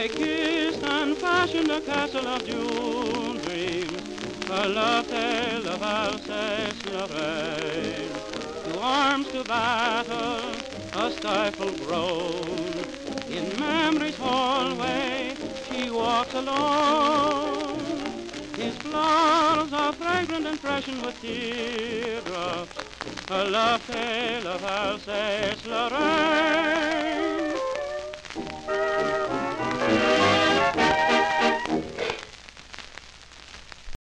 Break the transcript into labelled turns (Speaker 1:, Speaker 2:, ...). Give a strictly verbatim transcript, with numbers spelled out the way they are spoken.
Speaker 1: They kissed and fashioned a castle of June dreams, a love tale of Alsace-Lorraine. To arms, to battle, a stifled groan. In memory's hallway she walks alone. His flowers are fragrant and freshened with teardrops, a love tale of Alsace-Lorraine.